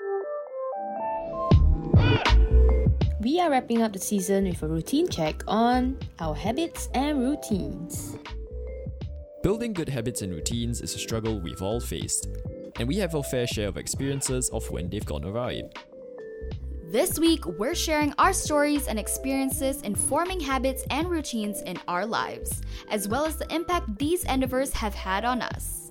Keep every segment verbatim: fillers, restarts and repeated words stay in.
We are wrapping up the season with a routine check on our habits and routines. Building good habits and routines is a struggle we've all faced, and we have our fair share of experiences of when they've gone awry. This week, we're sharing our stories and experiences in forming habits and routines in our lives, as well as the impact these endeavors have had on us.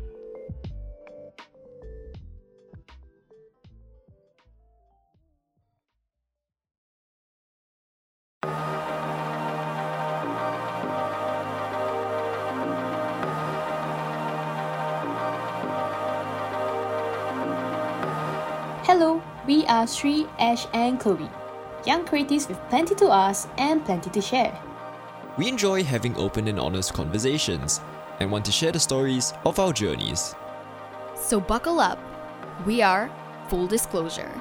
Hello, we are Sri, Ash and Chloe, young creatives with plenty to ask and plenty to share. We enjoy having open and honest conversations and want to share the stories of our journeys. So buckle up. We are Full Disclosure.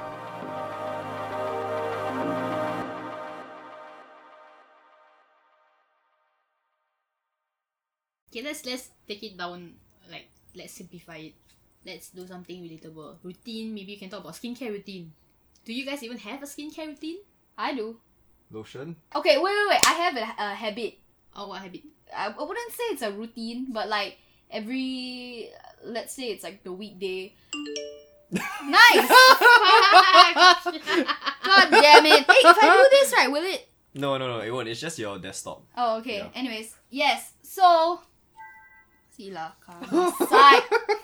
Okay, let's let's take it down. Like, let's simplify it. Let's do something relatable. Routine, maybe you can talk about skincare routine. Do you guys even have a skincare routine? I do. Lotion? Okay, wait, wait, wait. I have a, a habit. Oh, what habit? I, I wouldn't say it's a routine, but like every, let's say it's like the weekday. Nice! God damn it. Hey, if I do this right, will it? No, no, no, it won't. It's just your desktop. Oh, okay. Yeah. Anyways, yes. So, sila ka side.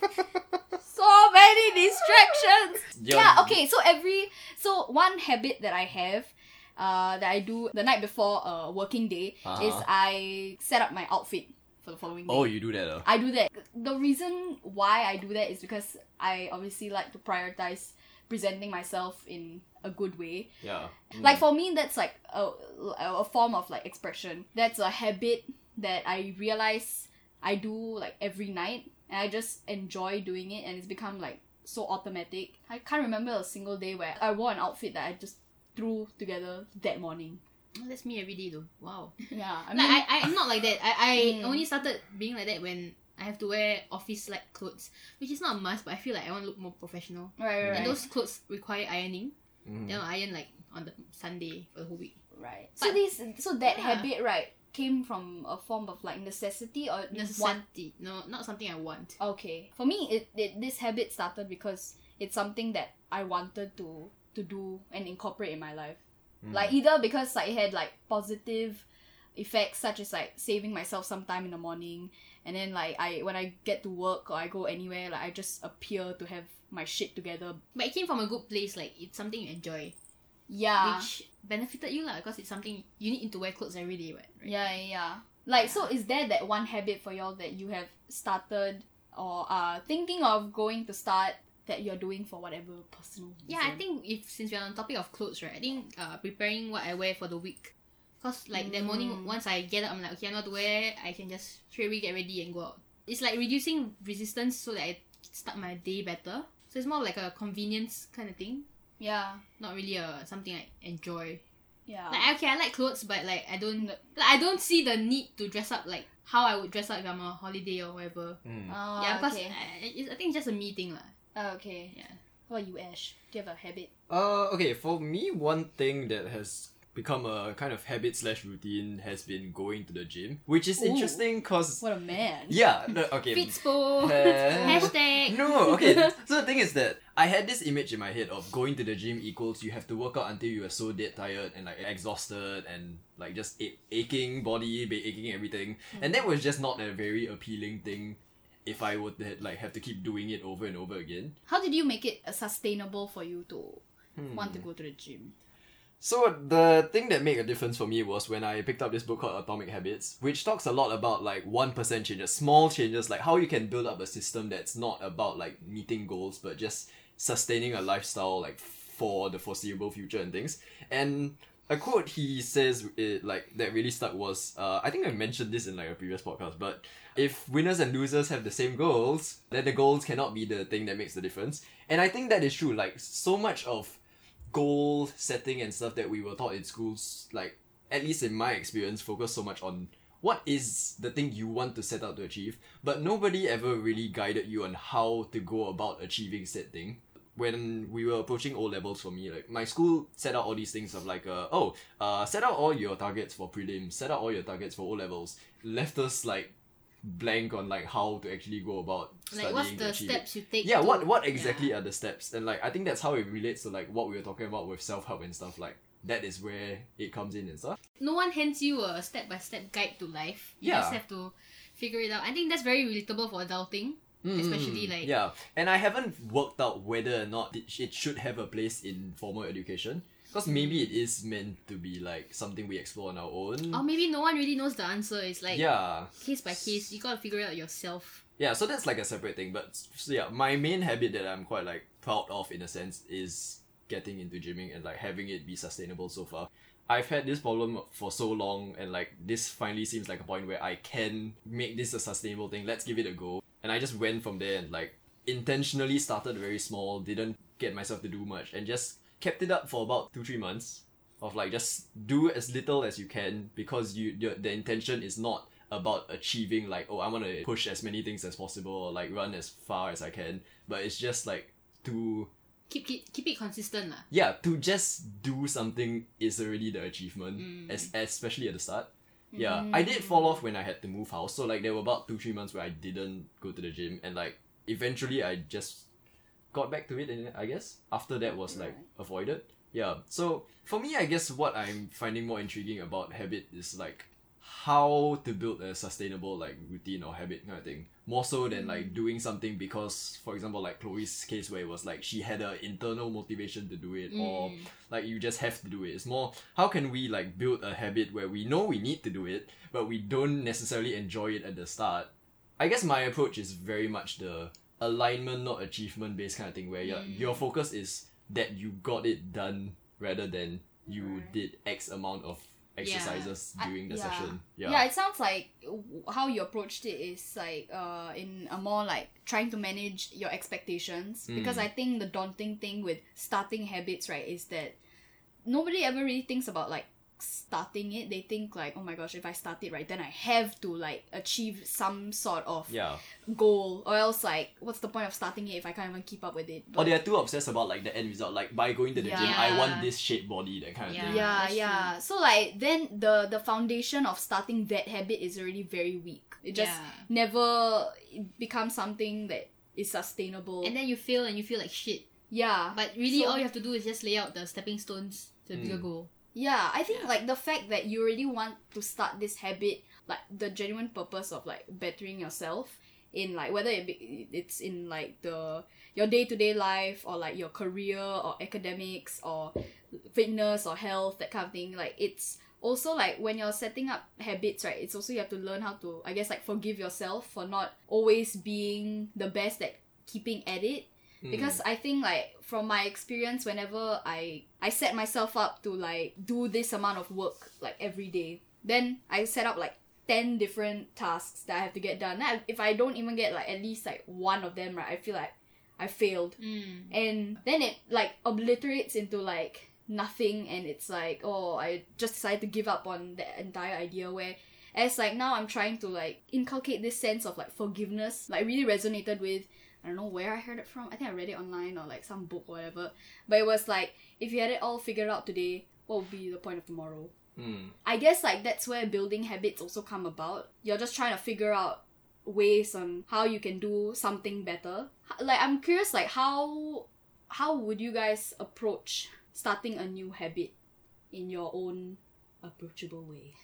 So many distractions. Your- Yeah, okay. So every so one habit that I have, uh, that I do the night before a working day Uh-huh. is I set up my outfit for the following day. Oh, you do that, uh? I do that. The reason why I do that is because I obviously like to prioritize presenting myself in a good way. Yeah. Mm. Like for me, that's like a, a form of like expression. That's a habit that I realize I do like every night, and I just enjoy doing it, and it's become like so automatic. I can't remember a single day where I wore an outfit that I just threw together that morning. Oh, that's me every day though. Wow. Yeah, I I mean, mean, I, I'm not like that. I, I Mm. only started being like that when I have to wear office-like clothes, which is not a must, but I feel like I want to look more professional. right, right, right. And those clothes require ironing. Mhm. Then I'll iron like on the Sunday for the whole week. right. So But- this, so that Yeah. habit, right, came from a form of like necessity or you want. Necessity. No, not something I want. Okay. For me, it, it this habit started because it's something that I wanted to to do and incorporate in my life. Mm. Like either because like it had like positive effects such as like saving myself some time in the morning, and then like I when I get to work or I go anywhere, like I just appear to have my shit together. But it came from a good place. Like, it's something you enjoy. Yeah. Which benefited you lah, because it's something you need to wear clothes every day, right? Yeah, yeah, yeah. Like, so is there that one habit for y'all that you have started or are thinking of going to start that you're doing for whatever personal reason? Yeah, I think if since we're on the topic of clothes, right, I think uh, preparing what I wear for the week. Because like that morning, Mm. once I get up, I'm like, okay, I know what to wear, I can just straight away get ready and go out. It's like reducing resistance so that I start my day better. So it's more like a convenience kind of thing. Yeah. Not really a something I enjoy. Yeah. Like, okay, I like clothes, but like I don't like I don't see the need to dress up like how I would dress up if I'm on a holiday or whatever. Mm. Oh, yeah, because okay. I, I think it's just a me thing lah. Oh, okay. Yeah. How about you, Ash? Do you have a habit? Uh, okay, for me, one thing that has become a kind of habit slash routine has been going to the gym, which is Ooh. interesting because What a man. yeah, no, okay. Fitspo. Uh, Hashtag. No, okay. So the thing is that I had this image in my head of going to the gym equals you have to work out until you are so dead tired and like exhausted and like just a- aching body, ba- aching everything, and that was just not a very appealing thing. If I would like have to keep doing it over and over again. How did you make it uh, sustainable for you to Hmm. want to go to the gym? So the thing that made a difference for me was when I picked up this book called Atomic Habits, which talks a lot about like one percent changes, small changes, like how you can build up a system that's not about like meeting goals, but just sustaining a lifestyle like for the foreseeable future and things. And a quote he says it, like that really stuck was, uh, I think I mentioned this in like a previous podcast, but if winners and losers have the same goals, then the goals cannot be the thing that makes the difference. And I think that is true. Like so much of goal setting and stuff that we were taught in schools, like at least in my experience, focus so much on what is the thing you want to set out to achieve, but nobody ever really guided you on how to go about achieving said thing. when we were approaching O levels for me, like my school set out all these things of like, uh, oh, uh, set out all your targets for prelims, set out all your targets for O levels. Left us like blank on like how to actually go about Like, studying what's to the achieve steps it. you take? Yeah, to, what what exactly are the steps? And like I think that's how it relates to like what we were talking about with self help and stuff. Like that is where it comes in and stuff. No one hands you a step by step guide to life. You Yeah. just have to figure it out. I think that's very relatable for adulting, especially like Yeah, and I haven't worked out whether or not it, it should have a place in formal education. Because maybe it is meant to be like something we explore on our own. or maybe no one really knows the answer. It's like yeah. case by case. You gotta figure it out yourself. Yeah, so that's like a separate thing. But so yeah, my main habit that I'm quite like proud of in a sense is getting into gymming and like having it be sustainable so far. I've had this problem for so long and like this finally seems like a point where I can make this a sustainable thing. Let's give it a go. And I just went from there and like intentionally started very small, didn't get myself to do much and just kept it up for about two, three months of like just do as little as you can because you your, the intention is not about achieving like, oh, I want to push as many things as possible or like run as far as I can, but it's just like to Keep keep, keep it consistent lah. yeah to just do something is already the achievement, as especially at the start. Yeah, I did fall off when I had to move house, so like there were about two three months where I didn't go to the gym, and like eventually I just got back to it, and I guess after that was like avoided. Yeah, so for me, I guess what I'm finding more intriguing about habit is like how to build a sustainable like routine or habit kind of thing, more so than like doing something because, for example, like Chloe's case where it was like she had an internal motivation to do it, or like you just have to do it. It's more how can we like build a habit where we know we need to do it but we don't necessarily enjoy it at the start. I guess my approach is very much the alignment not achievement based kind of thing where your your focus is that you got it done rather than you did X amount of exercises I- during the yeah. session. Yeah. Yeah. it sounds like w- how you approached it is like uh in a more like trying to manage your expectations, because I think the daunting thing with starting habits, right, is that nobody ever really thinks about like starting it. They think like, oh my gosh, if I start it right, then I have to like achieve some sort of Yeah. goal, or else like what's the point of starting it if I can't even keep up with it? Or they are too obsessed about like the end result. Like by going to the gym, I Yeah. want this shape body, that kind of Yeah. thing. yeah that's yeah so like then the the foundation of starting that habit is already very weak. It just Yeah. never becomes something that is sustainable. And then you fail and you feel like shit. yeah But really, So- all you have to do is just lay out the stepping stones to the bigger goal. yeah I think like the fact that you really want to start this habit, like the genuine purpose of like bettering yourself in like whether it be, it's in like the your day-to-day life or like your career or academics or fitness or health, that kind of thing, like it's also like when you're setting up habits, right, it's also you have to learn how to, I guess, like forgive yourself for not always being the best at keeping at it. Because I think like from my experience, whenever I I set myself up to like do this amount of work like every day, then I set up like ten different tasks that I have to get done. Now, if I don't even get like at least like one of them right, I feel like I failed. Mm. And then it like obliterates into like nothing, and it's like, oh, I just decided to give up on the entire idea. Where as like now I'm trying to like inculcate this sense of like forgiveness, like really resonated with, I don't know where I heard it from. I think I read it online or like some book or whatever. But it was like, if you had it all figured out today, what would be the point of tomorrow? Mm. I guess like that's where building habits also come about. You're just trying to figure out ways on how you can do something better. H- Like I'm curious, like how how would you guys approach starting a new habit in your own approachable way?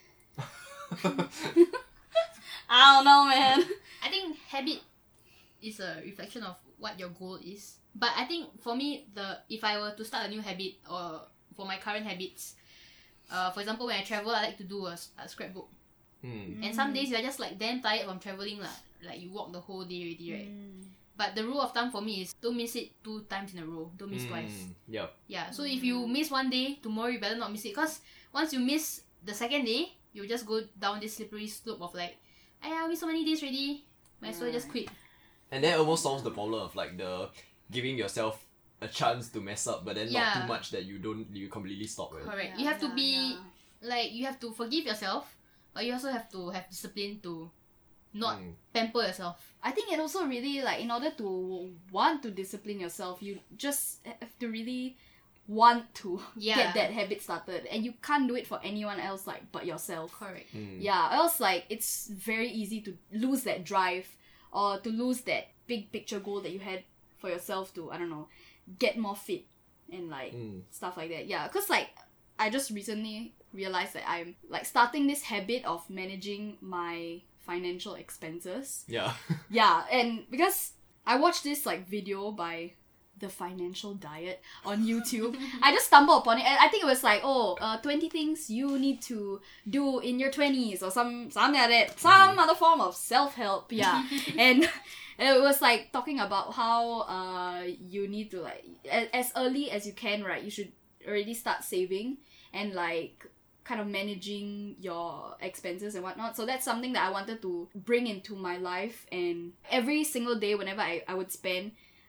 I don't know, man. I think habit is a reflection of what your goal is. But I think for me, the if I were to start a new habit or for my current habits, uh, for example, when I travel, I like to do a, a scrapbook. Mm. And some days you're just like damn tired from traveling lah. Like you walk the whole day already, right? But the rule of thumb for me is don't miss it two times in a row. Don't miss twice. Mm. Yeah. Yeah. So if you miss one day, tomorrow you better not miss it. Cause once you miss the second day, you just go down this slippery slope of like, I miss so many days already. Might as well just quit. And that almost solves the problem of like the giving yourself a chance to mess up, but then not Yeah. too much that you don't you completely stop it. Correct. Yeah, you have to yeah, be yeah. like you have to forgive yourself, but you also have to have discipline to not Mm. pamper yourself. I think it also really like in order to want to discipline yourself, you just have to really want to Yeah. get that habit started, and you can't do it for anyone else like but yourself. Correct. Mm. Yeah, else like it's very easy to lose that drive or to lose that big picture goal that you had for yourself to, I don't know, get more fit and like Mm. stuff like that. Yeah, because like I just recently realized that I'm like starting this habit of managing my financial expenses. Yeah. Yeah, and because I watched this like video by The Financial Diet on YouTube, I just stumbled upon it, and I think it was like, oh, uh, twenty things you need to do in your twenties, or some something like that, some other form of self help. Yeah, and it was like talking about how uh you need to like a- as early as you can, right? You should already start saving and like kind of managing your expenses and whatnot. So that's something that I wanted to bring into my life, and every single day whenever I, I would spend,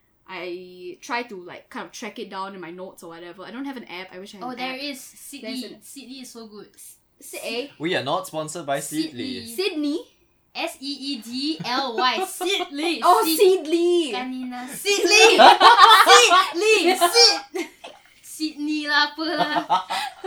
I try to like kind of track it down in my notes or whatever. I don't have an app. I wish I had Oh, an there app. is Seedly. There's an- Seedly is so good. S- eh? We are not sponsored by Seedly. Seedly. Sydney? S E E D L Y. Seedly. Oh, Seed- Seedly! Kanina. Seedly! Seedly! Seed! Sydney lah apa lah.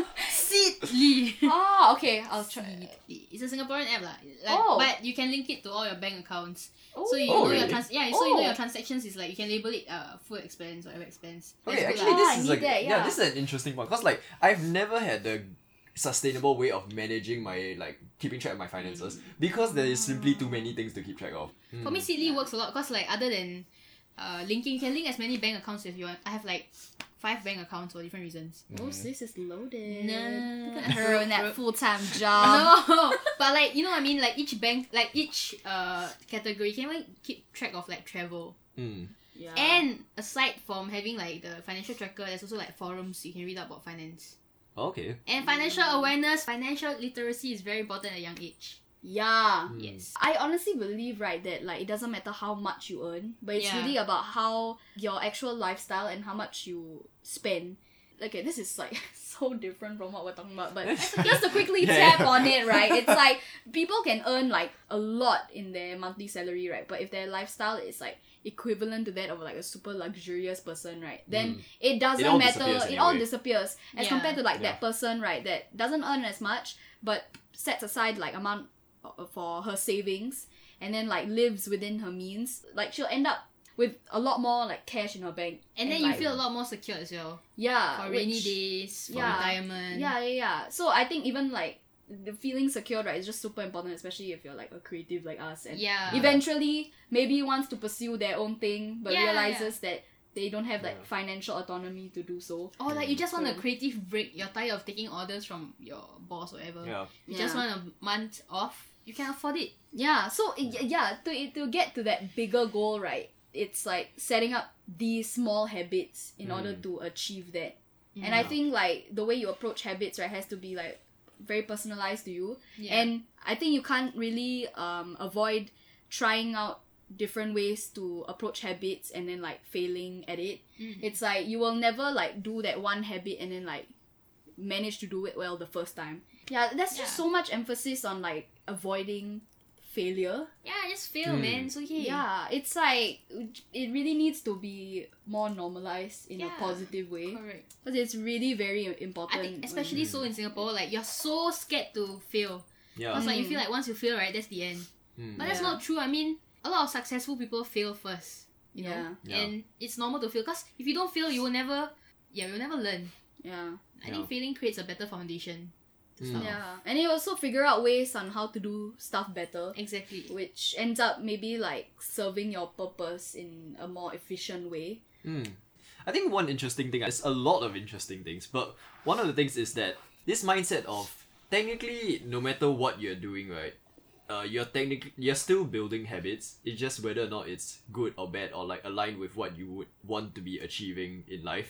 Seedly. Oh, okay. I'll try. Seedly. It's a Singaporean app lah. Like, Oh. But you can link it to all your bank accounts. Oh, So you Oh, know your really? trans yeah, so you know Oh. your transactions is like you can label it uh food expense, whatever expense. Okay, That's good actually, lah. this Ah, I is need like that, yeah. this is an interesting point because like I've never had the sustainable way of managing my like keeping track of my finances because there is simply too many things to keep track of. For me, Seedly works a lot because like other than uh linking, you can link as many bank accounts as you want. I have like five bank accounts for different reasons. Oh, sis is loaded. No. Look at her in that Bro- full-time job. No, but like you know what I mean. Like each bank, like each uh category, can like keep track of like travel. Mm. Yeah. And aside from having like the financial tracker, there's also like forums you can read up about finance. Okay. And financial awareness, financial literacy is very important at a young age. yeah. Yes. I honestly believe, right, that like it doesn't matter how much you earn, but it's Yeah. really about how your actual lifestyle and how much you spend. Okay, this is like so different from what we're talking about, but just to quickly Yeah. tap on it, right? It's like people can earn like a lot in their monthly salary, right? But if their lifestyle is like equivalent to that of like a super luxurious person, right? Then it doesn't It all matter. disappears It all anyway. disappears as Yeah. compared to like Yeah. that person, right? That doesn't earn as much, but sets aside like amount for her savings and then like lives within her means. Like she'll end up with a lot more like cash in her bank, And then like, you feel a lot more secure as well. yeah For rainy which- days, for yeah. retirement. Yeah, yeah, yeah. So I think even like the feeling secure, right, is just super important, especially if you're like a creative like us, and Yeah. eventually maybe wants to pursue their own thing, but Yeah, realizes that they don't have like Yeah. financial autonomy to do so. Or like you just want a So- creative break. You're tired of taking orders from your boss or whatever. Yeah. You just Yeah. want a month off. You can afford it. Yeah, so y- yeah, to to get to that bigger goal, right? It's like setting up these small habits in order Mm. to achieve that. And I Yeah. think like the way you approach habits, right, has to be like very personalized to you. Yeah. And I think you can't really um avoid trying out different ways to approach habits and then like failing at it. Mm. It's like you will never like do that one habit and then like manage to do it well the first time. Yeah, there's just Yeah. so much emphasis on like avoiding failure. Yeah, just fail, Hmm. man. It's okay. Yeah, it's like it really needs to be more normalized in a Yeah. positive way Correct. because it's really very important. I think when- especially so in Singapore, like you're so scared to fail. Yeah. Because like you Mm. feel like once you fail, right, that's the end. Mm. But that's Yeah. not true. I mean, a lot of successful people fail first. You know? Yeah. Yeah. And it's normal to fail. Because if you don't fail, you will never yeah, you'll never learn. yeah. I think Yeah. failing creates a better foundation to Mm. start off. Yeah, and you also figure out ways on how to do stuff better, Exactly. which ends up maybe like serving your purpose in a more efficient way. Mm. I think one interesting thing, there's a lot of interesting things, but one of the things is that this mindset of technically no matter what you're doing, right, uh, you're technically you're still building habits. It's just whether or not it's good or bad or like aligned with what you would want to be achieving in life.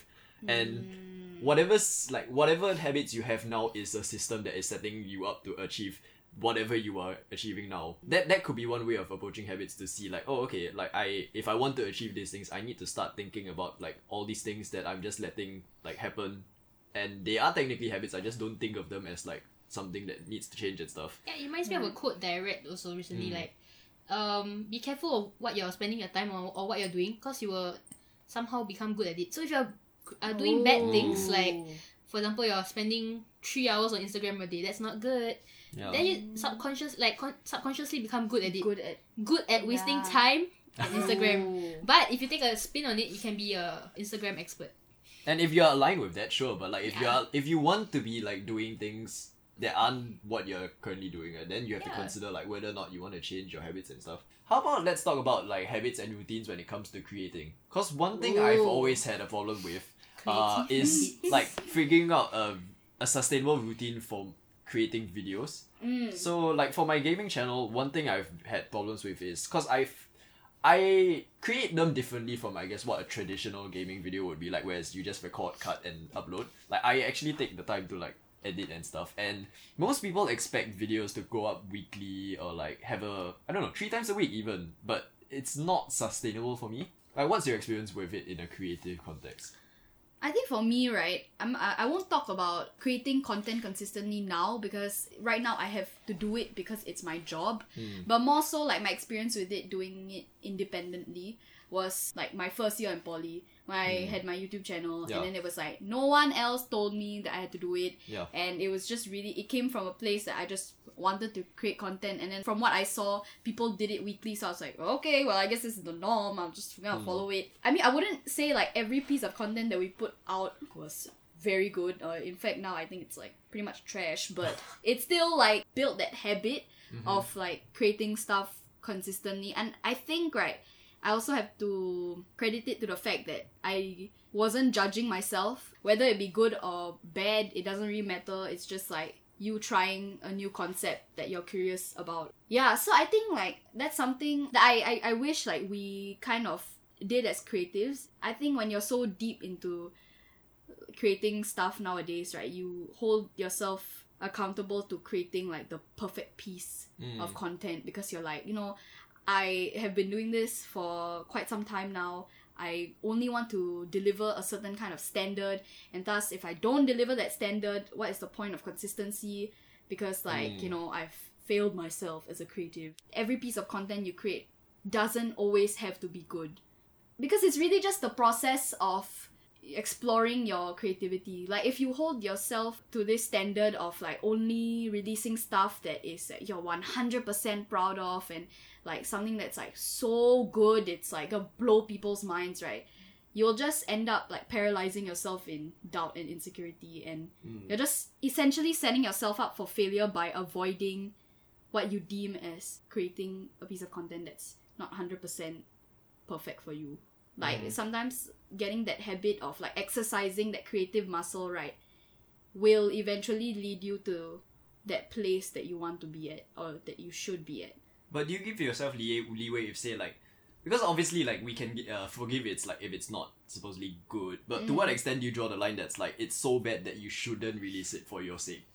And whatever's like whatever habits you have now is a system that is setting you up to achieve whatever you are achieving now. That that could be one way of approaching habits to see like, oh okay, like I if I want to achieve these things, I need to start thinking about like all these things that I'm just letting like happen. And they are technically habits, I just don't think of them as like something that needs to change and stuff. Yeah, it reminds me of a quote that I read also recently, Mm. like um be careful of what you're spending your time on or what you're doing, because you will somehow become good at it. So if you're uh, doing bad things, like for example you're spending three hours on Instagram a day, that's not good. Yeah. Then you subconscious like con- subconsciously become good at it. Good at Good at wasting Yeah. time on Instagram. Ooh. But if you take a spin on it, you can be a Instagram expert. And if you're aligned with that, sure. But like if Yeah. you're if you want to be like doing things that aren't what you're currently doing, uh, then you have to Yeah. consider like whether or not you want to change your habits and stuff. How about let's talk about like habits and routines when it comes to creating? Cause one thing I've Ooh. always had a problem with uh, Creative is habits. like figuring out a a sustainable routine for creating videos. Mm. So like for my gaming channel, one thing I've had problems with is because I've I create them differently from I guess what a traditional gaming video would be like, whereas you just record, cut, and upload. Like I actually take the time to like edit and stuff, and most people expect videos to go up weekly or like have a I don't know three times a week even, but it's not sustainable for me. Like, what's your experience with it in a creative context? I think for me, right, I'm, I I won't talk about creating content consistently now because right now I have to do it because it's my job. But more so, like, my experience with it, doing it independently, was like my first year in poly when I had my YouTube channel, Yeah. and then it was like no one else told me that I had to do it. Yeah. And it was just really, it came from a place that I just wanted to create content, and then from what I saw, people did it weekly, so I was like, okay, well, I guess this is the norm, I'm just gonna follow it. I mean, I wouldn't say like every piece of content that we put out was very good, or in fact now I think it's like pretty much trash, but it's still like built that habit of like creating stuff consistently. And I think, right, I also have to credit it to the fact that I wasn't judging myself. Whether it be good or bad, it doesn't really matter. It's just like you trying a new concept that you're curious about. Yeah, so I think like that's something that I, I, I wish like we kind of did as creatives. I think when you're so deep into creating stuff nowadays, right, you hold yourself accountable to creating like the perfect piece Mm. of content, because you're like, you know, I have been doing this for quite some time now. I only want to deliver a certain kind of standard, and thus if I don't deliver that standard, what is the point of consistency? Because like, Mm. you know, I've failed myself as a creative. Every piece of content you create doesn't always have to be good, because it's really just the process of exploring your creativity. Like if you hold yourself to this standard of like only releasing stuff that is like, you're one hundred percent proud of, and like something that's like so good it's like gonna blow people's minds, right, you'll just end up like paralyzing yourself in doubt and insecurity, and Mm. you're just essentially setting yourself up for failure by avoiding what you deem as creating a piece of content that's not one hundred percent perfect for you. Like Mhm. sometimes getting that habit of like exercising that creative muscle, right, will eventually lead you to that place that you want to be at, or that you should be at. But do you give yourself lee- leeway if say like, because obviously like we can uh, forgive it's like if it's not supposedly good, but to what extent do you draw the line that's like it's so bad that you shouldn't release it for your sake?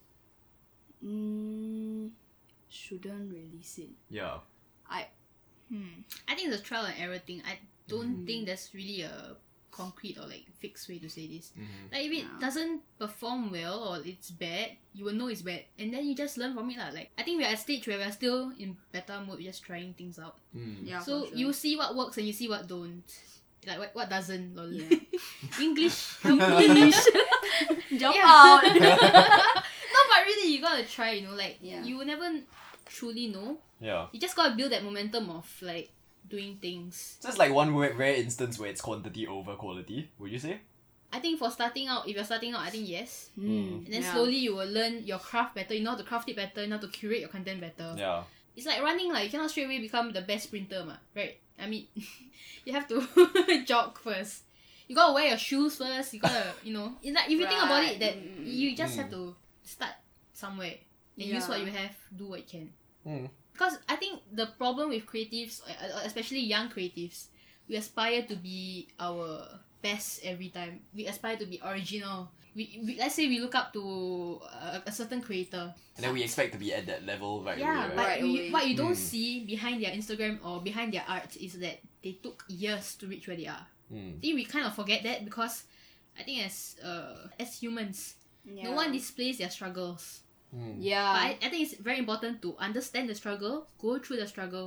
Mm, shouldn't release it. Yeah. I hmm. I think it's a trial and error thing. I don't think there's really a concrete or like fixed way to say this. Mhm. Like if it Yeah. doesn't perform well or it's bad, you will know it's bad, and then you just learn from it lah. Like I think we're at a stage where we're still in beta mode, just trying things out. Mm. Yeah. So for sure. you see what works and you see what don't. Like what, what doesn't. Lol. Yeah. English. English. jump Yeah. out. No, but really, you gotta try. You know, like Yeah. you will never truly know. Yeah. You just gotta build that momentum of like doing things. So it's like one rare, rare instance where it's quantity over quality, would you say? I think for starting out, if you're starting out, I think yes. Hmm. And then Yeah. slowly you will learn your craft better. You know how to craft it better. You know how to curate your content better. Yeah. It's like running. Like you cannot straight away become the best sprinter, ma. Right? I mean, you have to jog first. You gotta wear your shoes first. You gotta, you know, it's like if you think about it, Right. that Mm. you just Mm. have to start somewhere and use what Yeah. you have, do what you can. Mm. Because I think the problem with creatives, uh, especially young creatives, we aspire to be our best every time. We aspire to be original. We, we let's say we look up to a, a certain creator. And then we expect to be at that level right Yeah, away, but right? Right we, away. what you don't Mm. see behind their Instagram or behind their art is that they took years to reach where they are. Mm. I think we kind of forget that because I think as uh, as humans, Yeah. no one displays their struggles. Mm. But Yeah. I, I think it's very important to understand the struggle, go through the struggle,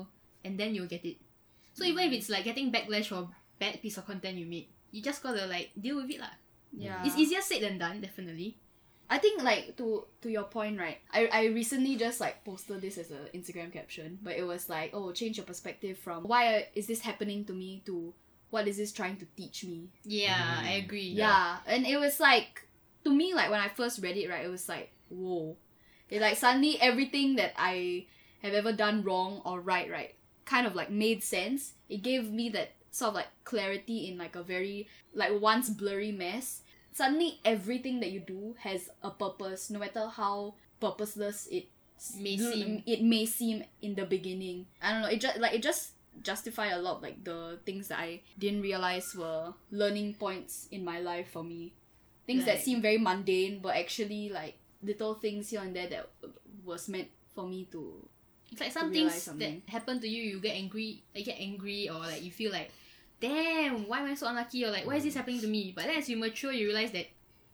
and then you'll get it. So even if it's like getting backlash for bad piece of content you made, you just gotta like deal with it lah. Yeah. It's easier said than done, definitely. I think like to to your point, right? I, I recently just like posted this as an Instagram caption, but it was like, oh, change your perspective from why is this happening to me to what is this trying to teach me? Yeah, Mm. I agree. Yeah. And it was like, to me, like when I first read it, right, it was like, whoa. It like suddenly everything that I have ever done wrong or right, right, kind of like made sense. It gave me that sort of like clarity in like a very like once blurry mess. Suddenly everything that you do has a purpose, no matter how purposeless it May seem. it may seem in the beginning. I don't know, it just like it just justified a lot of like the things that I didn't realize were learning points in my life for me. Things that Like- seem very mundane but actually like little things here and there that was meant for me to It's like some to realize things something. that happen to you, you get angry, you get angry, or like you feel like, damn, why am I so unlucky, or like, why is this happening to me? But then as you mature, you realize that,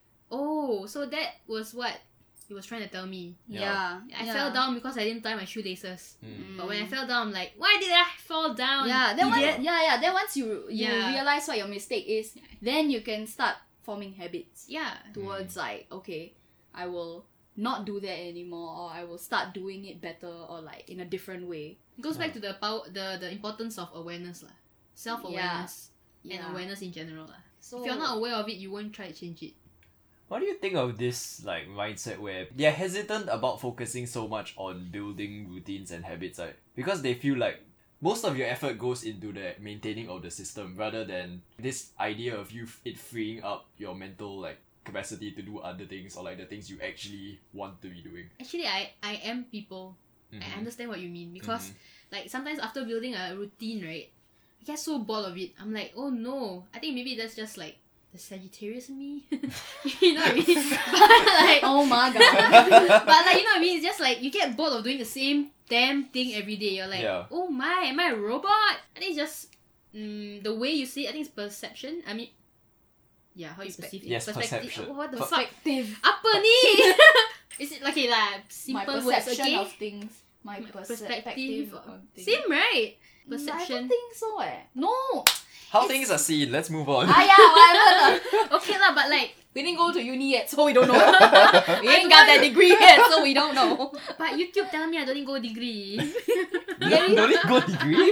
oh, so that was what he was trying to tell me. yeah. I yeah. fell down because I didn't tie my shoelaces. Mm. But when I fell down, I'm like, why did I fall down? Yeah, then once, idiot? yeah, yeah. Then once you you Yeah. realize what your mistake is, then you can start forming habits Yeah. towards like, okay, I will not do that anymore, or I will start doing it better, or like in a different way. It goes back to the power, the, the importance of awareness lah. Self-awareness. And Yeah. awareness in general lah. So If you're not aware of it, you won't try to change it. What do you think of this like mindset where they're hesitant about focusing so much on building routines and habits, right? Because they feel like most of your effort goes into the maintaining of the system rather than this idea of you it freeing up your mental like capacity to do other things or like the things you actually want to be doing. Actually, I, I am people. I Mhm. understand what you mean because like sometimes after building a routine, right, I get so bored of it. I'm like, oh no, I think maybe that's just like the Sagittarius in me. You know what I mean? But like, oh my god. but like you know what I mean? It's just like you get bored of doing the same damn thing every day. You're like, Yeah. oh my, am I a robot? I think it's just mm, the way you see it. I think it's perception. I mean, yeah, how you perceive it. Yes, Perspective. perception. Oh, what the Per- fuck? Perspective. Apa ni? Is it like okay lah? My Simple words, perception okay? of things. My, My perspective, perspective. on things. Same, right? I Perception. don't think so eh. No. How things are seen, let's move on. Ah yeah, whatever. Okay lah, but like, We didn't go to uni yet, so we don't know. We ain't got that degree yet, so we don't know. but YouTube tell me I don't need go degree. You don't need go degree.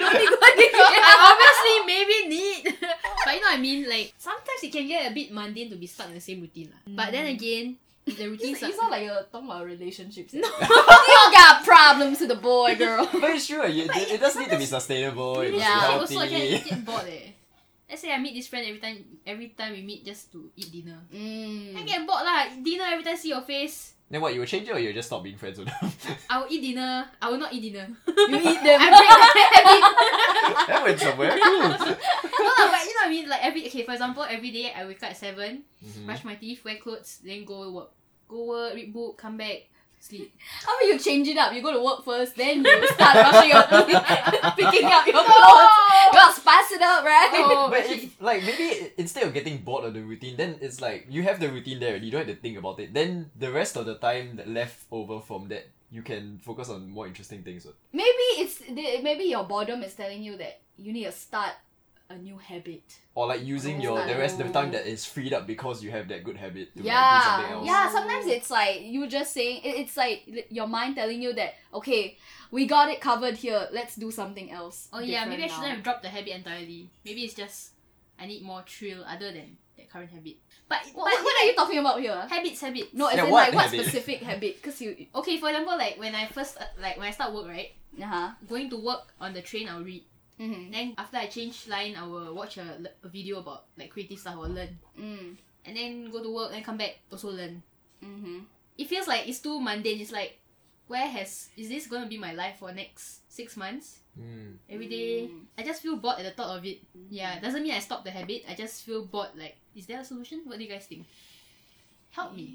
I obviously maybe need. But you know what I mean? Like, sometimes it can get a bit mundane to be stuck in the same routine lah. But then again, if the routine You sound like you're talking about relationships. No. No. You got problems with the boy, girl. But it's true, it, it does need to be sustainable, it must Yeah. be Shit healthy. also, I can get bored eh. Let's say I meet this friend every time every time we meet just to eat dinner. Mm. I get bored lah. Dinner every time see your face. Then what, you will change it or you will just stop being friends with them? I will eat dinner. I will not eat dinner. You eat them. I break the habit. That went somewhere. Cool. No lah, but you know what I mean? Like every okay, for example, every day I wake up at seven, Mhm. brush my teeth, wear clothes, then go work. Go work, read book, come back, sleep. How about you change it up? You go to work first, then you start brushing your teeth, picking up your clothes. You gotta spice it up, right? Oh, But actually- if, like, maybe instead of getting bored of the routine, then it's like, you have the routine there, you don't have to think about it. Then the rest of the time that left over from that, you can focus on more interesting things. what. Maybe it's maybe your boredom is telling you that you need to start a new habit. Or like using Oh. your the rest of the time that is freed up because you have that good habit to like, do Yeah, something else. yeah. Sometimes it's like you just saying it, it's like li- your mind telling you that okay, we got it covered here. Let's do something else. Oh yeah, maybe I different shouldn't now. have dropped the habit entirely. Maybe it's just I need more thrill other than that current habit. But What, but what are you talking about here? habits, habits. No, as Yeah, in what like what habit? specific habit? Cause you, Okay, for example, like when I first uh, like when I start work, right? uh huh. Going to work on the train, I'll read. Mm-hmm. Then after I change line, I will watch a, a video about like creative stuff or learn. Mm. And then go to work and come back also learn. Mm-hmm. It feels like it's too mundane. It's like where has is this gonna be my life for next six months? Mm. Every day, Mm. I just feel bored at the thought of it. Yeah, it doesn't mean I stop the habit. I just feel bored. Like, is there a solution? What do you guys think? Help me.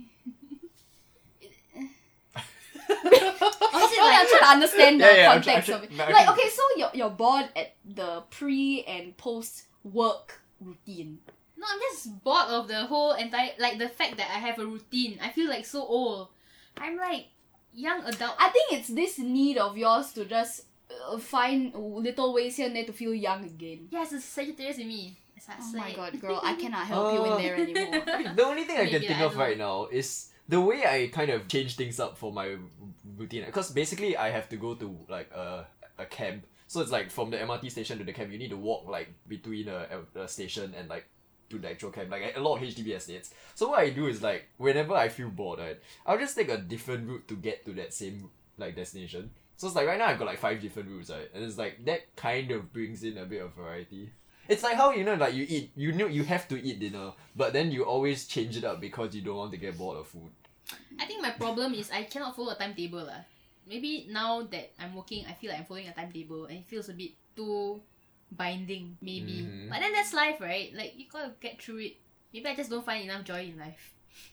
Honestly, like, I'm trying to understand the Yeah, yeah, I'm try- context I'm of it. try- Like, okay, so you're, you're bored at the pre and post work routine. No, I'm just bored of the whole entire like the fact that I have a routine. I feel like so old. I'm like young adult. I think it's this need of yours to just uh, find little ways here and there to feel young again. Yeah, it's a Sagittarius in me. It's like, Oh my god, girl, I cannot help you in there anymore. The only thing I can Maybe, think I of don't right now is the way I kind of change things up for my routine. Because basically, I have to go to like a a camp. So it's like from the M R T station to the camp, you need to walk like between a, a station and like to the actual camp. Like a lot of H D B estates. So what I do is like whenever I feel bored, right, I'll just take a different route to get to that same like destination. So it's like right now I've got like five different routes, right, and it's like that kind of brings in a bit of variety. It's like how, you know, like you eat, you know, you have to eat dinner, but then you always change it up because you don't want to get bored of food. I think my problem is I cannot follow a timetable lah. Maybe now that I'm working, I feel like I'm following a timetable and it feels a bit too binding, maybe. Mhm. But then that's life, right? Like, you gotta get through it. Maybe I just don't find enough joy in life.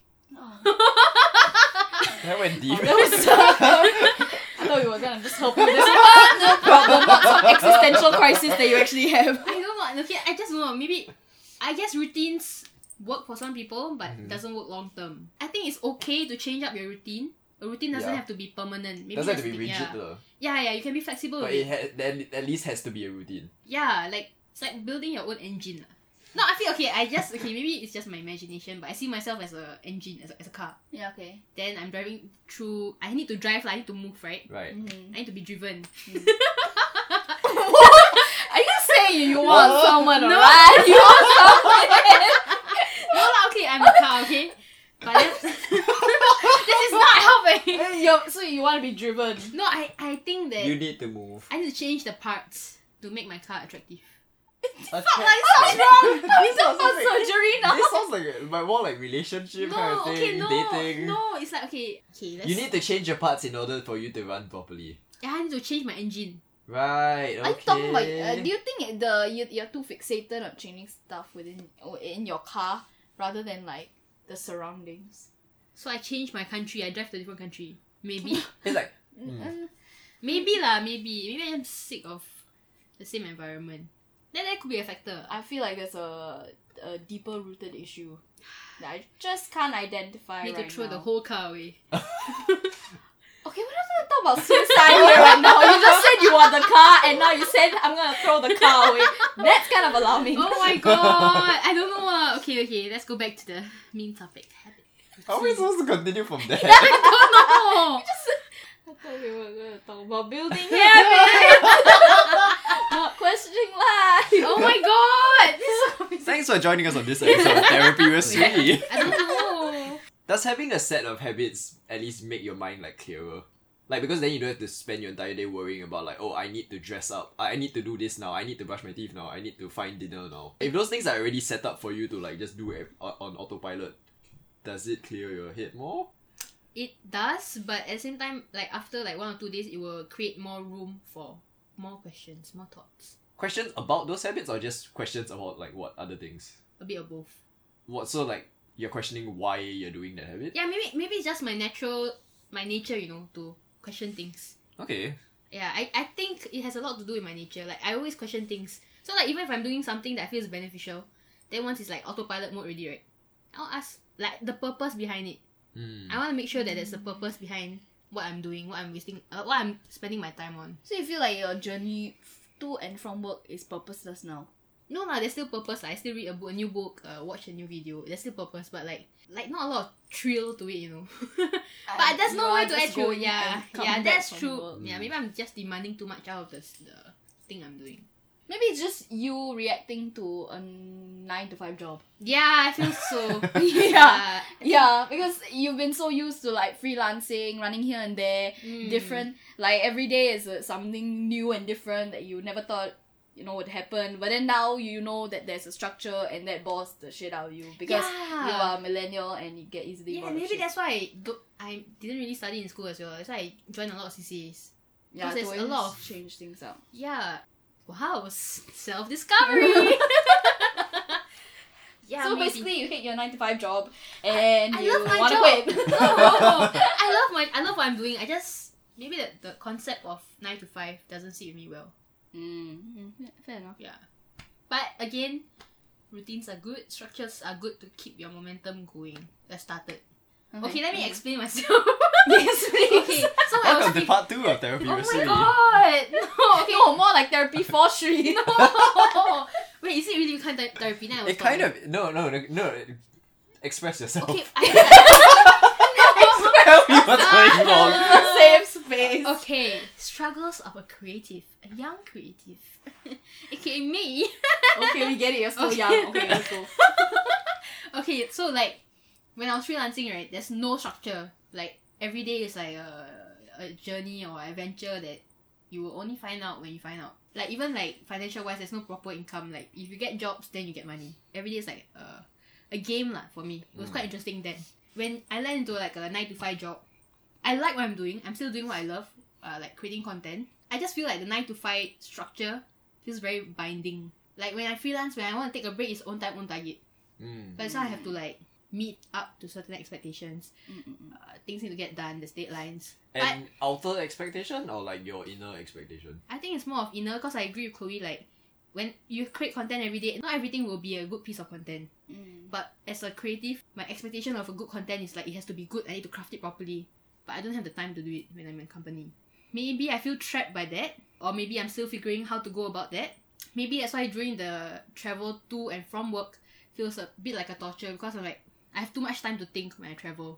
That went deep. That was so I thought we were gonna just help you with this one problem, not some existential crisis that you actually have. I don't know. Okay, I just don't know. Maybe, I guess routines work for some people, but Mhm. doesn't work long term. I think it's okay to change up your routine. A routine doesn't Yeah. have to be permanent. Maybe Doesn't have just to be think- rigid yeah. though. yeah, yeah, you can be flexible But with it it. ha- then at least has to be a routine. Yeah, like, it's like building your own engine. lah. No, I feel okay. I just, okay, maybe it's just my imagination, but I see myself as a engine, as a, as a car. Yeah, okay. Then I'm driving through, I need to drive, like, I need to move, right? Right. Mm-hmm. I need to be driven. Are you saying you want What? someone to No. ride? You want someone? No, lah, okay, I'm a car, okay? But then, this is not helping. You're, so you want to be driven? No, I, I think that You need to move. I need to change the parts to make my car attractive. Like, What's wrong? We talk about surgery now. This sounds like a- like more like relationship kind No, of thing, okay, no, dating. no, it's like, okay, okay, let's... You need to change your parts in order for you to run properly. Yeah, I need to change my engine. Right. Okay. Are you talking about? Uh, do you think the you you're too fixated on changing stuff within in your car rather than like the surroundings? So I change my country, I drive to a different country. Maybe. It's like Mm. Maybe lah, maybe. Maybe I'm sick of the same environment. Then that could be a factor. I feel like there's a a deeper rooted issue that I just can't identify Need right to throw now. the whole car away. Okay, we're not gonna talk about suicide here right now. You just said you want the car, and now you said I'm gonna throw the car away. That's kind of alarming. Oh my god! I don't know. Uh. Okay, okay. Let's go back to the main topic. Habit. how are we supposed to continue from there? I don't know. I thought we were gonna talk about building habits, not questioning life. Oh my god! This is Thanks for joining us on this episode of Therapy with Sri. I don't know. Does having a set of habits at least make your mind like clearer? Like, because then you don't have to spend your entire day worrying about like, oh, I need to dress up, I need to do this now, I need to brush my teeth now, I need to find dinner now. If those things are already set up for you to like just do it on autopilot, does it clear your head more? It does, but at the same time, like after like one or two days, it will create more room for more questions, more thoughts. Questions about those habits or just questions about like what other things? A bit of both. What, so like you're questioning why you're doing that habit? Yeah, maybe maybe it's just my natural, my nature, you know, to question things. Okay. Yeah, I, I think it has a lot to do with my nature. Like, I always question things. So, like, even if I'm doing something that feels beneficial, then once it's, like, autopilot mode already, right? I'll ask, like, the purpose behind it. Hmm. I want to make sure that there's a purpose behind what I'm doing, what I'm wasting, uh, what I'm spending my time on. So you feel like your journey to and from work is purposeless now? No lah, there's still purpose. Like, I still read a, book, a new book, uh, watch a new video. There's still purpose, but, like, like not a lot of thrill to it, you know. But there's no way to add thrill. Yeah, yeah, that's true. Yeah, maybe I'm just demanding too much out of this, the thing I'm doing. Maybe it's just you reacting to a nine to five job. Yeah, I feel so. Yeah. Yeah, because you've been so used to like freelancing, running here and there, Mm. different. Like every day is uh, something new and different that you never thought you know would happen. But then now you know that there's a structure and that bores the shit out of you because Yeah. you are a millennial and you get easily Yeah, bored of maybe shit. that's why I, do, I didn't really study in school as well. That's why I joined a lot of C C As. yeah, there's to a always lot of- change things out. Yeah. Wow, self discovery. Yeah. So maybe. basically, you hate your nine to five job and I you love my want to job. quit. No, I love my I love what I'm doing. I just maybe the, the concept of nine to five doesn't sit with me well. Mm, yeah, fair enough. Yeah. But again, routines are good, structures are good to keep your momentum going. Let's start it. Okay, let me explain myself. Yes, please. Okay, so I was Welcome to fe- part two of Therapy Oh with my Sri. god! No, okay. No, more like therapy for Shri. No. Wait, is it really kind of therapy? Then I was It kind talking. of no no no no. Express yourself. Okay, I, Tell me what's going wrong. Safe space. okay. Struggles of a creative, a young creative, aka me. Okay, we get it. You're still Okay. young. Okay, let's go. Okay, so like when I was freelancing, right, there's no structure. Like every day is like a, a journey or adventure that you will only find out when you find out. Like even like financial wise, there's no proper income. Like if you get jobs, then you get money. Every day is like a, a game lah for me. It was quite interesting then. When I land into like a nine to five job, I like what I'm doing. I'm still doing what I love, uh, like creating content. I just feel like the nine to five structure feels very binding. Like when I freelance, when I want to take a break, it's own time, own target. Mm. But so I have to like meet up to certain expectations. Mm-mm. Uh, things need to get done. There's deadlines. And outer expectation or like your inner expectation? I think it's more of inner because I agree with Chloe. Like when you create content every day, not everything will be a good piece of content. Mm. But as a creative, my expectation of a good content is like it has to be good. I need to craft it properly. But I don't have the time to do it when I'm in company. Maybe I feel trapped by that, or maybe I'm still figuring how to go about that. Maybe that's why during the travel to and from work feels a bit like a torture because I'm like I have too much time to think when I travel.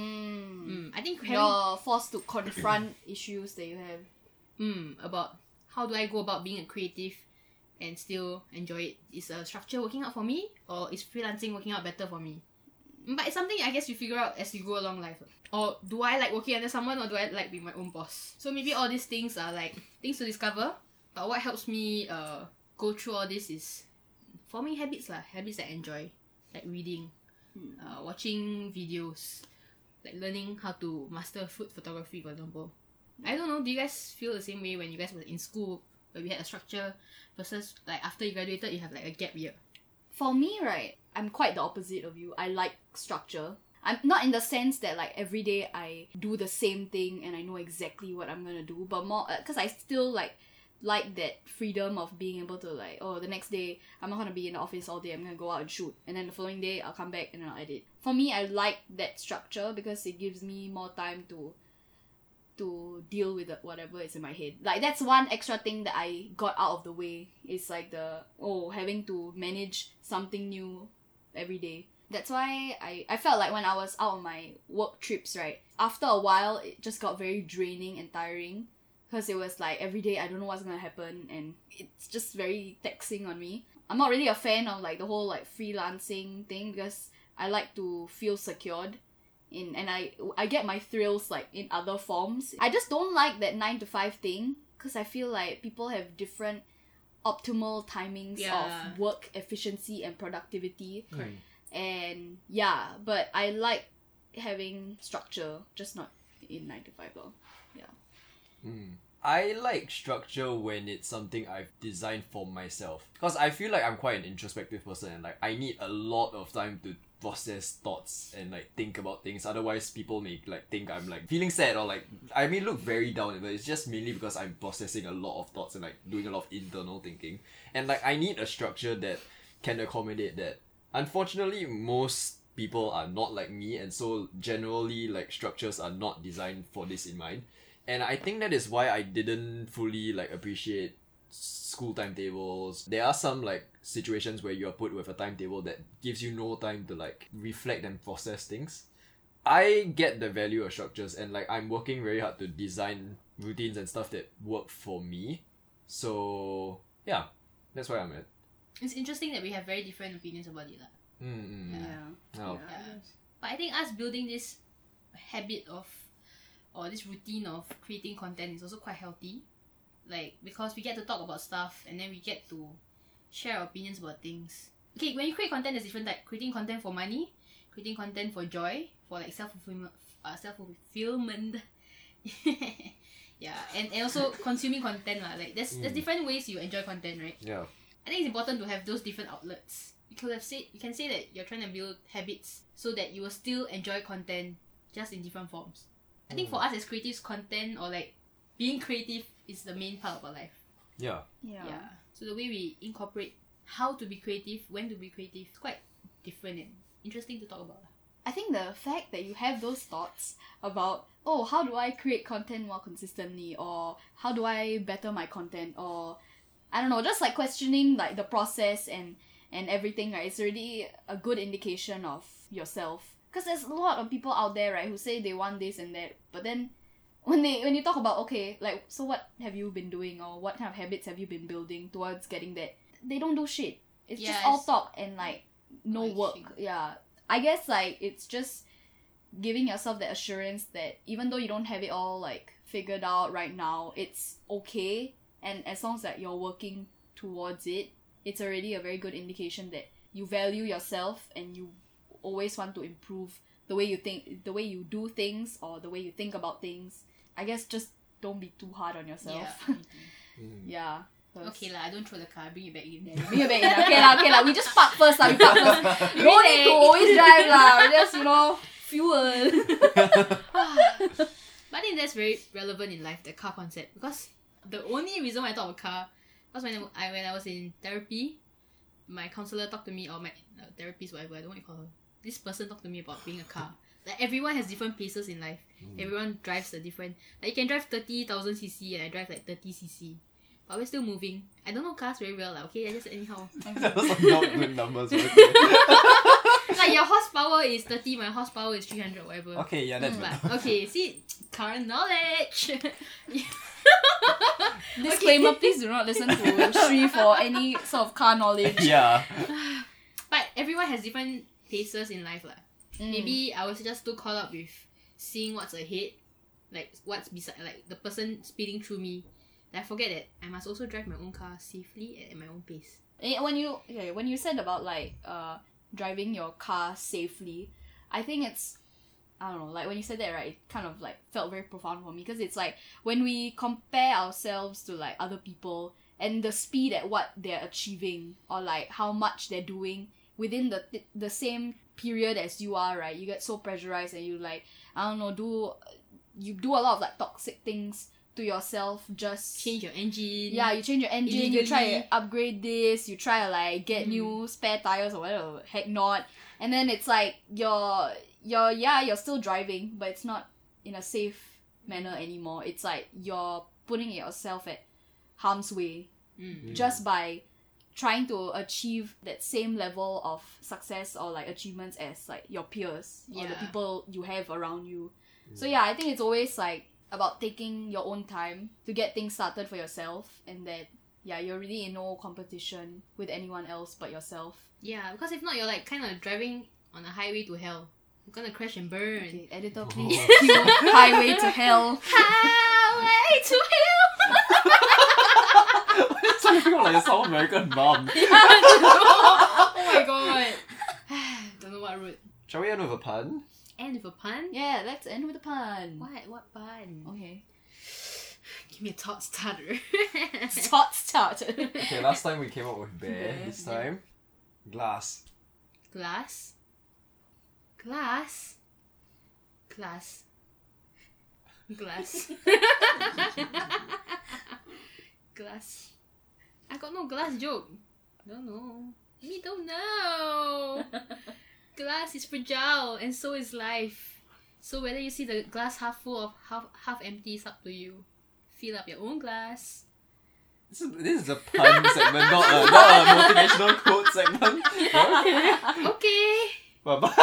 Mm. Mm, I think having You're forced to confront issues that you have. mm, about how do I go about being a creative and still enjoy it. Is a structure working out for me, or is freelancing working out better for me? Mm, But it's something I guess you figure out as you go along life. Or do I like working under someone, or do I like being my own boss? So maybe all these things are like things to discover. But what helps me uh go through all this is forming habits lah, habits that I enjoy, like reading, uh, watching videos, like learning how to master food photography, for example. I don't know, do you guys feel the same way when you guys were in school, where we had a structure, versus like after you graduated, you have like a gap year? For me, right, I'm quite the opposite of you. I like structure. I'm not in the sense that like every day I do the same thing and I know exactly what I'm gonna do, but more because I still like like that freedom of being able to like, oh, the next day I'm not gonna be in the office all day. I'm gonna go out and shoot, and then the following day I'll come back and I'll edit. For me, I like that structure because it gives me more time to to deal with whatever is in my head. Like that's one extra thing that I got out of the way. It's like the oh having to manage something new every day. That's why I, I felt like when I was out on my work trips, right, after a while it just got very draining and tiring because it was like every day I don't know what's gonna happen and it's just very taxing on me. I'm not really a fan of like the whole like freelancing thing because I like to feel secured in and I I get my thrills like in other forms. I just don't like that nine to five thing because I feel like people have different optimal timings Yeah. of work efficiency and productivity. Mm. And yeah, but I like having structure, just not in nine to five though. Yeah. Mm. I like structure when it's something I've designed for myself. Because I feel like I'm quite an introspective person and like I need a lot of time to process thoughts and like think about things. Otherwise people may like think I'm like feeling sad or like I may look very down, but it's just mainly because I'm processing a lot of thoughts and like doing a lot of internal thinking. And like I need a structure that can accommodate that. Unfortunately, most people are not like me, and so generally like structures are not designed for this in mind. And I think that is why I didn't fully like appreciate school timetables. There are some like situations where you are put with a timetable that gives you no time to like reflect and process things. I get the value of structures and like I'm working very hard to design routines and stuff that work for me. So yeah, that's where I'm at. It's interesting that we have very different opinions about it lah. Mm-mm. Yeah. Oh. Yeah. But I think us building this habit of or this routine of creating content is also quite healthy. Like because we get to talk about stuff and then we get to share our opinions about things. Okay, when you create content, there's different type. Creating content for money, creating content for joy, for like self fulfillment, uh, self fulfillment. Yeah, and, and also consuming content lah. Like there's there's Mm. different ways you enjoy content, right? Yeah. I think it's important to have those different outlets. You could have said you can say that you're trying to build habits so that you will still enjoy content just in different forms. I think for us as creatives, content or like being creative is the main part of our life. Yeah. Yeah. Yeah. So the way we incorporate how to be creative, when to be creative, is quite different and interesting to talk about. I think the fact that you have those thoughts about, oh, how do I create content more consistently, or how do I better my content, or I don't know, just like questioning like the process and and everything, right? It's already a good indication of yourself. Because there's a lot of people out there, right, who say they want this and that, but then when they when you talk about, okay, like, so what have you been doing, or what kind of habits have you been building towards getting that, they don't do shit. It's Yeah, just all it's- talk and like no no work. action. Yeah, I guess like it's just giving yourself that assurance that even though you don't have it all like figured out right now, it's okay, and as long as that you're working towards it, it's already a very good indication that you value yourself and you always want to improve the way you think, the way you do things, or the way you think about things. I guess just don't be too hard on yourself. Yeah. Yeah. 'cause- Okay lah, I don't throw the car. Bring it back in. Yeah, bring it back in. Okay lah, okay lah. We just park first lah. We park first. No need to always drive lah. We just, you know, fuel. But I think that's very relevant in life, the car concept. Because the only reason why I thought of a car was when I when I was in therapy, my counselor talked to me, or my uh, therapist, whatever, I don't know what you call her. This person talked to me about being a car. Like, everyone has different paces in life. Mm. Everyone drives a different... Like, you can drive thirty thousand cc and I drive like thirty cc. But we're still moving. I don't know cars very well, like, okay? I just anyhow. Those are not good numbers. Okay. Like, your horsepower is thirty, my horsepower is three hundred, whatever. Okay, yeah, that's But, okay, see, car knowledge. Disclaimer, please do not listen to Sri for any sort of car knowledge. Yeah. But everyone has different paces in life, lah. Mm. Maybe I was just too caught up with seeing what's ahead, like what's beside, like the person speeding through me, that I forget that I must also drive my own car safely and at my own pace. Eh, When you okay, when you said about like uh driving your car safely, I think it's, I don't know, like when you said that, right, it kind of like felt very profound for me, because it's like when we compare ourselves to like other people and the speed at what they're achieving, or like how much they're doing within the the same period as you are, right, you get so pressurized and you like, I don't know, do you do a lot of like toxic things to yourself, just Change your engine. yeah, you change your engine, you try illegally. to upgrade this, you try to like get Mm. new spare tires or whatever, heck not. And then it's like you're you're yeah, you're still driving, but it's not in a safe manner anymore. It's like you're putting yourself at harm's way Mm. just by trying to achieve that same level of success or like achievements as like your peers or the Yeah. people you have around you. So yeah, I think it's always like about taking your own time to get things started for yourself, and that yeah, you're really in no competition with anyone else but yourself. Yeah, because if not, you're like kind of driving on a highway to hell. You're gonna crash and burn. Okay, editor, please cue Highway to Hell. Highway to hell. It's like, like a South American mom. Oh my god. Don't know what route. Shall we end with a pun? End with a pun? Yeah, let's end with a pun. What? What pun? Okay. Give me a thought starter. Hot start. Okay, last time we came up with bear. This time, glass. Glass. Glass. Glass. Glass. Glass. I got no glass joke. Don't know. Me don't know. Glass is fragile, and so is life. So whether you see the glass half full or half half empty is up to you. Fill up your own glass. This is, this is a pun segment, not a, not a motivational quote segment. Okay. Okay. Bye bye.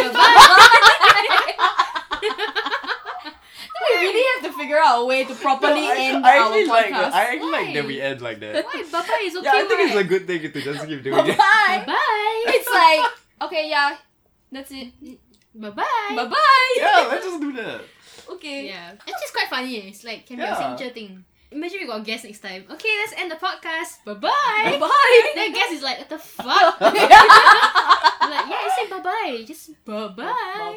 We really have to figure out a way to properly I, end I our actually like podcast. I actually like that Why? we end like that. Why? Bye-bye is okay. Yeah, I think it's a right? good thing to just keep doing it. Bye. Bye. It's like, okay, yeah, that's it. Bye-bye. Bye bye. Yeah, let's just do that. Okay. Yeah. It's just quite funny. It's like, can be Yeah. a signature thing. Imagine we got a guest next time. Okay, let's end the podcast. Bye-bye. Bye. Then guest is like, what the fuck? I'm like, yeah, I said bye-bye. Just bye-bye.